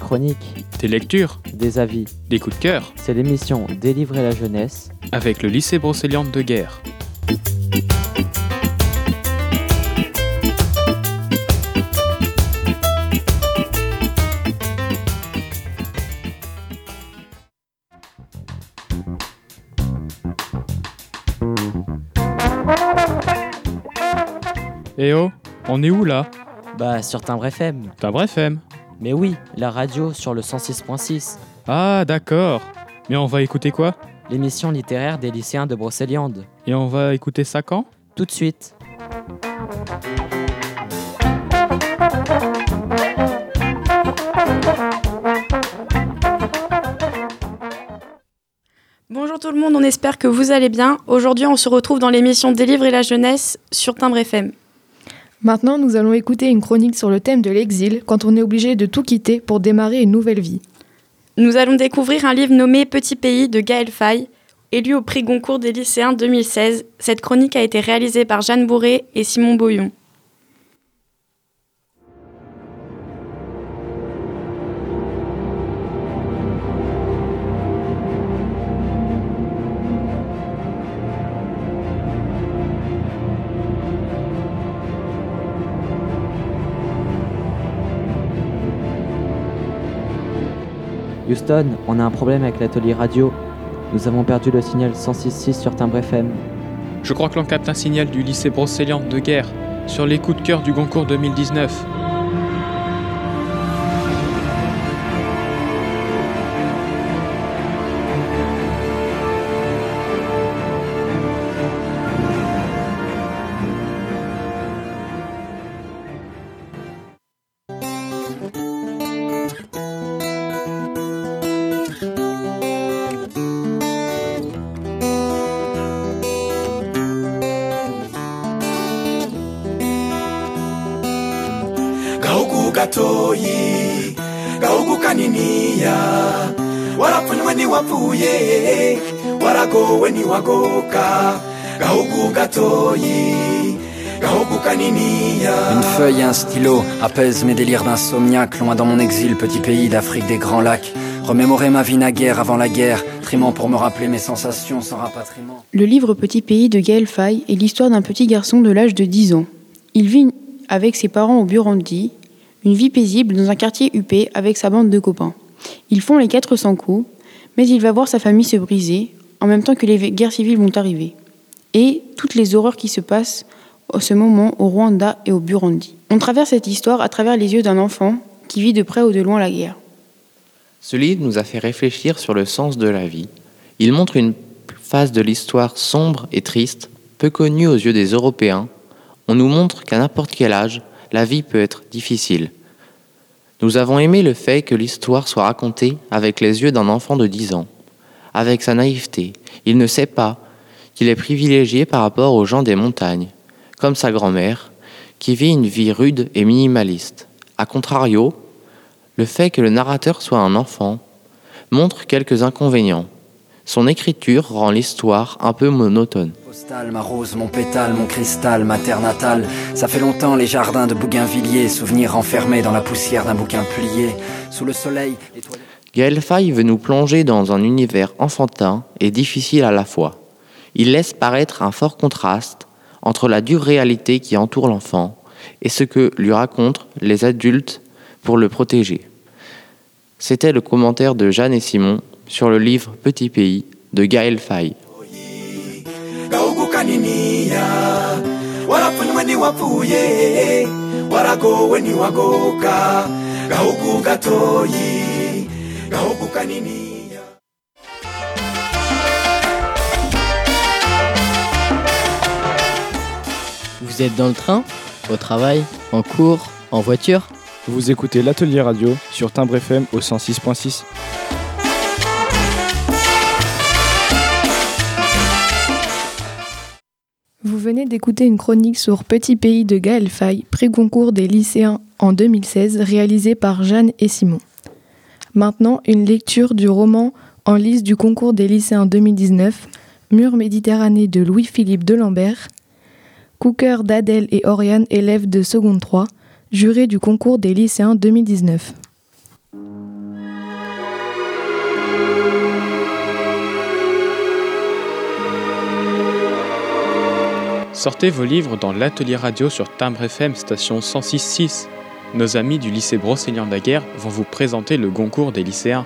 chroniques, des lectures, des avis, des coups de cœur, c'est l'émission Délivrer la jeunesse avec le lycée Brocéliande de Guer. Eh oh, on est où là ? Bah sur Timbre FM. Timbre FM. Mais oui, la radio sur le 106.6. Ah d'accord. Mais on va écouter quoi ? L'émission littéraire des lycéens de Brocéliande. Et on va écouter ça quand ? Tout de suite. Bonjour tout le monde, on espère que vous allez bien. Aujourd'hui, on se retrouve dans l'émission Délivrer la jeunesse sur Timbre FM. Maintenant, nous allons écouter une chronique sur le thème de l'exil, quand on est obligé de tout quitter pour démarrer une nouvelle vie. Nous allons découvrir un livre nommé Petit pays de Gaël Faye, élu au prix Goncourt des lycéens 2016. Cette chronique a été réalisée par Jeanne Bourré et Simon Boyon. Houston, on a un problème avec l'atelier radio. Nous avons perdu le signal 106.6 sur Timbre FM. Je crois que l'on capte un signal du lycée Brocéliande de Guer sur les coups de cœur du Goncourt 2019. Gatoyi gahugu kaniniya warapfunywe ntiwapfuye waragowe ntiwagoka gahugu gatoyi gahugu kaniniya. Une feuille et un stylo apaisent mes délires d'insomniaque. Loin dans mon exil, petit pays d'Afrique des grands lacs. Remémorer ma vie naguère avant la guerre, trimant pour me rappeler mes sensations sans rapatriement. Le livre Petit pays de Gaël Faye est l'histoire d'un petit garçon de l'âge de 10 ans. Il vit avec ses parents au Burundi, une vie paisible dans un quartier huppé avec sa bande de copains. Ils font les 400 coups, mais il va voir sa famille se briser, en même temps que les guerres civiles vont arriver. Et toutes les horreurs qui se passent à ce moment au Rwanda et au Burundi. On traverse cette histoire à travers les yeux d'un enfant qui vit de près ou de loin la guerre. Ce livre nous a fait réfléchir sur le sens de la vie. Il montre une phase de l'histoire sombre et triste, peu connue aux yeux des Européens. On nous montre qu'à n'importe quel âge, la vie peut être difficile. Nous avons aimé le fait que l'histoire soit racontée avec les yeux d'un enfant de 10 ans. Avec sa naïveté, il ne sait pas qu'il est privilégié par rapport aux gens des montagnes, comme sa grand-mère, qui vit une vie rude et minimaliste. A contrario, le fait que le narrateur soit un enfant montre quelques inconvénients. Son écriture rend l'histoire un peu monotone. Ma rose, mon pétale, mon cristal, ma terre natale. Ça fait longtemps les jardins de Bougainvilliers, souvenirs enfermés dans la poussière d'un bouquin plié. Sous le soleil, étoilé... Gaël Faye veut nous plonger dans un univers enfantin et difficile à la fois. Il laisse paraître un fort contraste entre la dure réalité qui entoure l'enfant et ce que lui racontent les adultes pour le protéger. C'était le commentaire de Jeanne et Simon sur le livre Petit pays de Gaël Faye. Gahugu kaniniya warapfunywe ntiwapfuye waragowe ntiwagoka gahugu gatoyi gahugu kaniniya. Vous êtes dans le train, au travail, en cours, en voiture ? Vous écoutez l'atelier radio sur Timbre FM au 106.6. Vous venez d'écouter une chronique sur Petit pays de Gaël Faye, prix Goncourt des lycéens en 2016, réalisée par Jeanne et Simon. Maintenant, une lecture du roman en lice du concours des lycéens 2019, Mur Méditerranée de Louis-Philippe Delambert, Cooker d'Adèle et Oriane, élèves de seconde 3, jurés du concours des lycéens 2019. Sortez vos livres dans l'atelier radio sur Timbre FM station 106.6. Nos amis du lycée Brocéliande-Daguerre vont vous présenter le Goncourt des lycéens.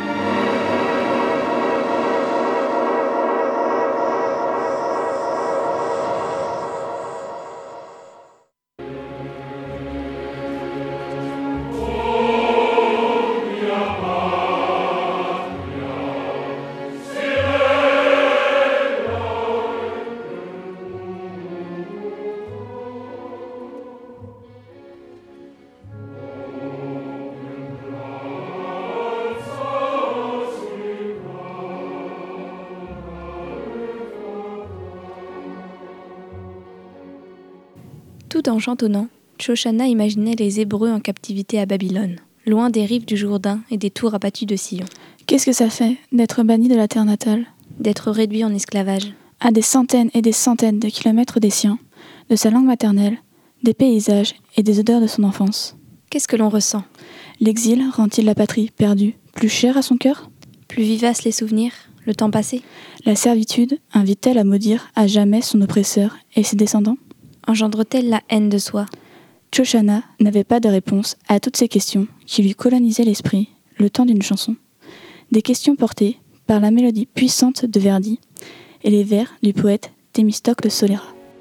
Tout en chantonnant, Shoshana imaginait les Hébreux en captivité à Babylone, loin des rives du Jourdain et des tours abattues de Sion. Qu'est-ce que ça fait d'être banni de la terre natale, d'être réduit en esclavage, à des centaines et des centaines de kilomètres des siens, de sa langue maternelle, des paysages et des odeurs de son enfance. Qu'est-ce que l'on ressent ? L'exil rend-il la patrie perdue plus chère à son cœur ? Plus vivaces les souvenirs, le temps passé ? La servitude invite-t-elle à maudire à jamais son oppresseur et ses descendants ? Engendre-t-elle la haine de soi ? Shoshana n'avait pas de réponse à toutes ces questions qui lui colonisaient l'esprit le temps d'une chanson. Des questions portées par la mélodie puissante de Verdi et les vers du poète Thémistocle Solera.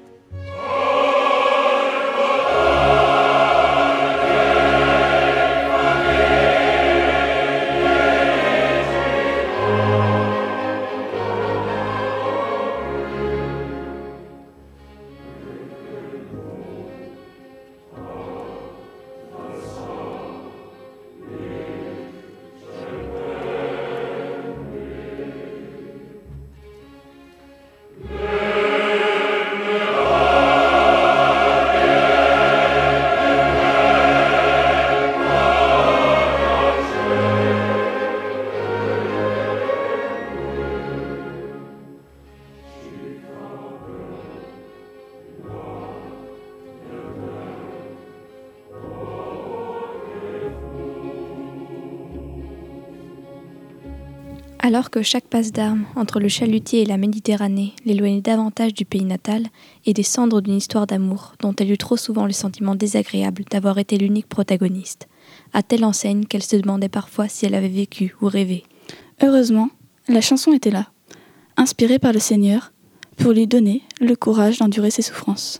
Alors que chaque passe d'armes entre le chalutier et la Méditerranée l'éloignait davantage du pays natal et des cendres d'une histoire d'amour dont elle eut trop souvent le sentiment désagréable d'avoir été l'unique protagoniste, à telle enseigne qu'elle se demandait parfois si elle avait vécu ou rêvé. Heureusement, la chanson était là, inspirée par le Seigneur, pour lui donner le courage d'endurer ses souffrances.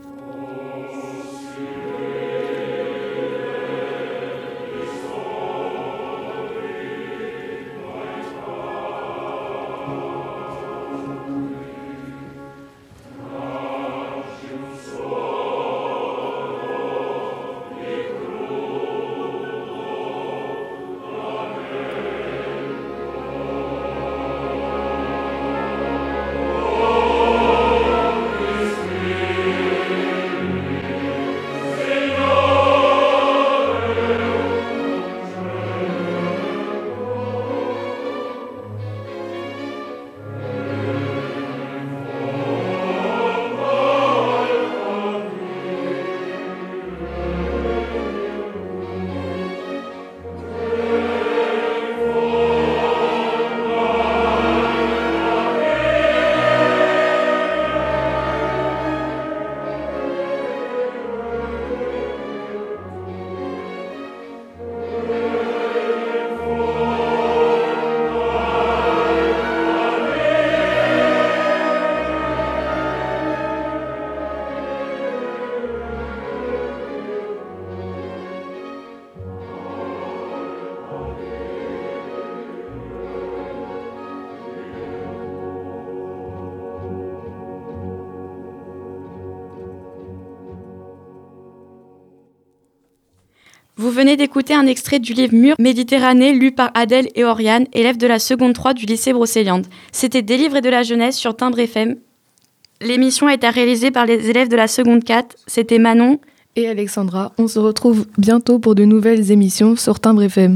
Vous venez d'écouter un extrait du livre Mur Méditerranée lu par Adèle et Oriane, élèves de la seconde 3 du lycée Brocéliande. C'était des livres et de la jeunesse sur Timbre FM. L'émission a été réalisée par les élèves de la seconde 4. C'était Manon et Alexandra. On se retrouve bientôt pour de nouvelles émissions sur Timbre FM.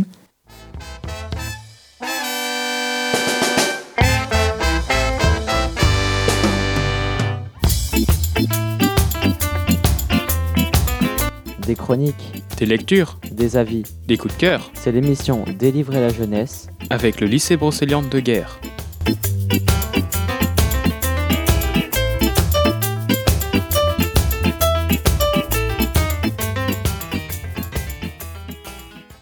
Des chroniques, des lectures, des avis, des coups de cœur. C'est l'émission Délivrer la jeunesse avec le lycée Brocéliande-Daguerre.